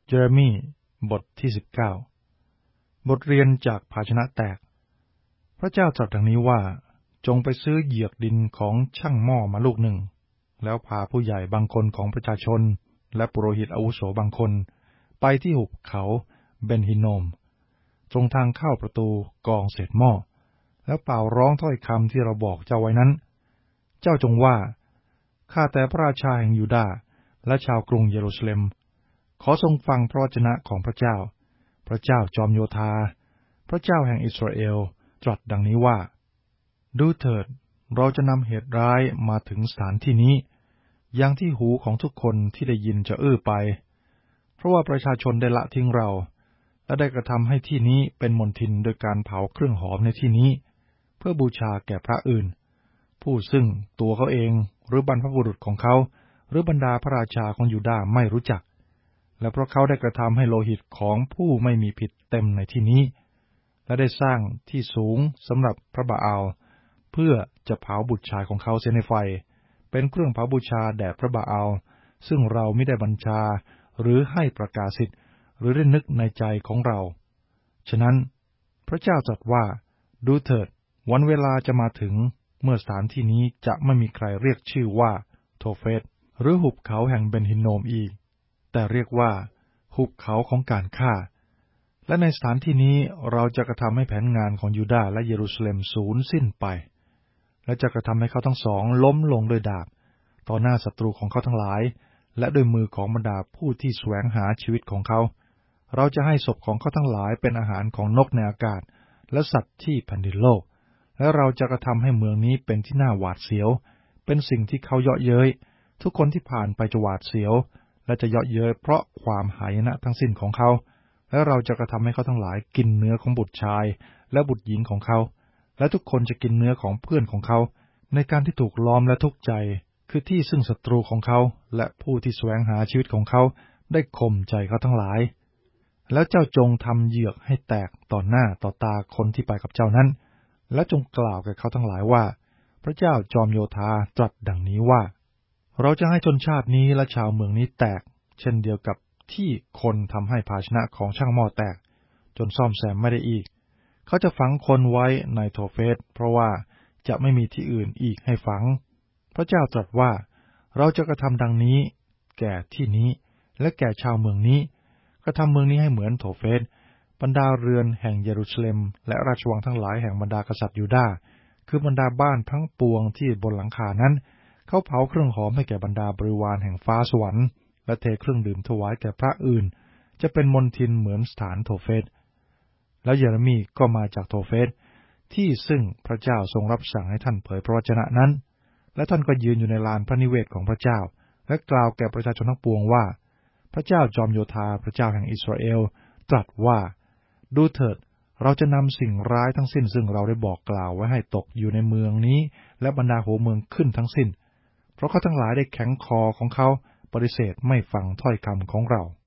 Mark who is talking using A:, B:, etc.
A: เยเรมีบทที่19บทเรียนจากภาชนะแตกพระเจ้าตรัสดังนี้ว่าจงไปซื้อเหยือกดินของช่างหม้อมาลูกหนึ่งแล้วพาผู้ใหญ่บางคนของประชาชนและปุโรหิตอาวุโสบางคนไปที่หุบเขาเบนฮินโนมตรงทางเข้าประตูกองเศษหม้อแล้วเป่าร้องถ้อยคำที่เราบอกเจ้าไว้นั้นเจ้าจงว่าข้าแต่พระราชาแห่งยูดาห์และชาวกรุงเยรูซาเล็มขอทรงฟังพระวจนะของพระเจ้าพระเจ้าจอมโยธาพระเจ้าแห่งอิสราเอลตรัสดังนี้ว่าดูเถิดเราจะนำเหตุร้ายมาถึงสถานที่นี้อย่างที่หูของทุกคนที่ได้ยินจะอื้อไปเพราะว่าประชาชนได้ละทิ้งเราและได้กระทำให้ที่นี้เป็นมลทินโดยการเผาเครื่องหอมในที่นี้เพื่อบูชาแก่พระอื่นผู้ซึ่งตัวเขาเองหรือบรรพบุรุษของเขาหรือบรรดาพระราชาของยูดาห์ไม่รู้จักและเพราะเขาได้กระทำให้โลหิตของผู้ไม่มีผิดเต็มในที่นี้และได้สร้างที่สูงสำหรับพระบาอาลเพื่อจะเผาบุตรชายของเขาเสียในไฟเป็นเครื่องเผาบูชาแด่พระบาอาลซึ่งเราไม่ได้บัญชาหรือให้ประกาศสิทธิ์หรือได้นึกในใจของเราฉะนั้นพระเจ้าตรัสว่าดูเถิดวันเวลาจะมาถึงเมื่อสถานที่นี้จะไม่มีใครเรียกชื่อว่าโทเฟสหรือหุบเขาแห่งเบนฮินโนมอีกแต่เรียกว่าหุบเขาของการฆ่าและในสถานที่นี้เราจะกระทำให้แผนงานของยูดาห์และเยรูซาเล็มสูญสิ้นไปและจะกระทำให้เขาทั้งสองล้มลงโดยดาบต่อหน้าศัตรูของเขาทั้งหลายและด้วยมือของบรรดาผู้ที่แสวงหาชีวิตของเขาเราจะให้ศพของเขาทั้งหลายเป็นอาหารของนกในอากาศและสัตว์ที่แผ่นดินโลกและเราจะกระทำให้เมืองนี้เป็นที่น่าหวาดเสียวเป็นสิ่งที่เขาเยาะเย้ยทุกคนที่ผ่านไปจะหวาดเสียวและจะเยาะเย้ยเพราะความหายนะทั้งสิ้นของเขาและเราจะกระทำให้เขาทั้งหลายกินเนื้อของบุตรชายและบุตรหญิงของเขาและทุกคนจะกินเนื้อของเพื่อนของเขาในการที่ถูกล้อมและทุกข์ใจคือที่ซึ่งศัตรูของเขาและผู้ที่แสวงหาชีวิตของเขาได้ข่มใจเขาทั้งหลายแล้วเจ้าจงทำเหยือกให้แตกต่อหน้าต่อตาคนที่ไปกับเจ้านั้นและจงกล่าวแก่เขาทั้งหลายว่าพระเจ้าจอมโยธาตรัสดังนี้ว่าเราจะให้ชนชาตินี้และชาวเมืองนี้แตกเช่นเดียวกับที่คนทำให้ภาชนะของช่างหม้อแตกจนซ่อมแซมไม่ได้อีกเขาจะฝังคนไว้ในโทเฟสเพราะว่าจะไม่มีที่อื่นอีกให้ฝังพระเจ้าตรัสว่าเราจะกระทำดังนี้แก่ที่นี้และแก่ชาวเมืองนี้กระทำเมืองนี้ให้เหมือนโทเฟสบรรดาเรือนแห่งเยรูซาเล็มและราชวังทั้งหลายแห่งบรรดากษัตริย์ยูดาห์คือบรรดาบ้านทั้งปวงที่บนหลังคานั้นเขาเผาเครื่องหอมให้แก่บรรดาบริวารแห่งฟ้าสวรรค์และเทเครื่องดื่มถวายแก่พระอื่นจะเป็นมลทินเหมือนสถานโทเฟสแล้วเยเรมีก็มาจากโทเฟสที่ซึ่งพระเจ้าทรงรับสั่งให้ท่านเผยพระวจนะนั้นและท่านก็ยืนอยู่ในลานพระนิเวศของพระเจ้าและกล่าวแก่ประชาชนทั้งปวงว่าพระเจ้าจอมโยธาพระเจ้าแห่งอิสราเอลตรัสว่าดูเถิดเราจะนำสิ่งร้ายทั้งสิ้นซึ่งเราได้บอกกล่าวไว้ให้ตกอยู่ในเมืองนี้และบรรดาหัวเมืองขึ้นทั้งสิ้นเพราะเขาทั้งหลายได้แข็งคอของเขาปฏิเสธไม่ฟังถ้อยคำของเรา